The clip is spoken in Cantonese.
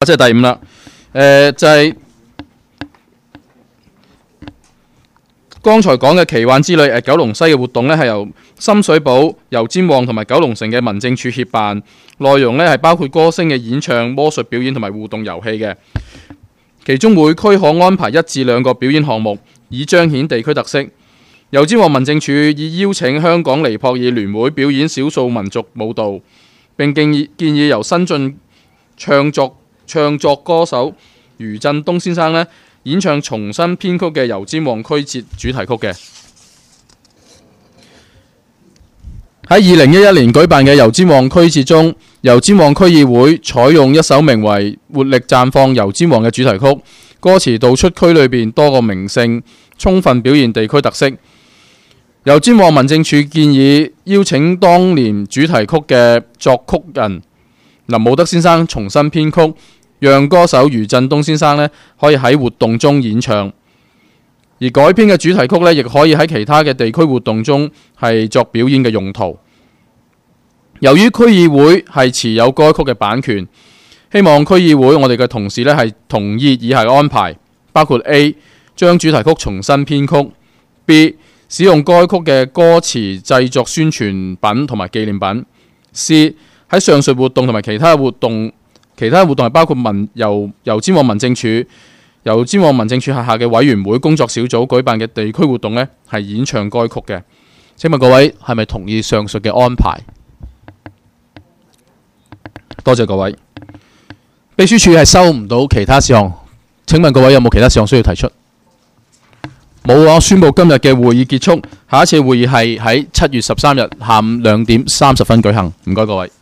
即係第五啦。就係剛才講嘅奇幻之旅九龍西嘅活動呢，係由深水埗、油尖旺同埋九龍城嘅民政處協辦，內容呢係包括歌星嘅演唱、魔術表演同埋互動遊戲嘅。其中每區可安排1至2個表演項目，以彰顯地區特色。油尖旺民政處已邀請香港尼泊爾聯會表演少數民族舞蹈，並建議由新晉唱作歌手余振東先生演唱重新編曲嘅油尖旺區節主題曲嘅。喺2011年舉辦嘅油尖旺區節中，油尖旺區議會採用一首名為《活力綻放油尖旺》嘅主題曲，歌詞道出區裏邊多個名勝，充分表現地區特色。油尖旺民政處建議邀請當年主題曲嘅作曲人林武德先生重新編曲，讓歌手余振東先生可以喺活動中演唱。而改編嘅主題曲亦可以喺其他嘅地區活動中係作表演嘅用途。由於區議會係持有該曲嘅版權，希望區議會我哋嘅同事係同意以下嘅安排，包括 A 將主題曲重新編曲， B 使用該曲嘅歌詞製作宣傳品同埋紀念品， C 喺上述活動同埋其他活動係包括油尖旺民政處、油尖旺民政處轄下嘅委員會工作小組舉辦嘅地區活動係演唱該曲嘅。請問各位係咪同意上述嘅安排？多謝各位。秘書處係收唔到其他事項，請問各位有冇其他事項需要提出？冇，我宣布今日嘅會議結束。下一次會議係喺7月13日下午2點30分舉行。唔該各位。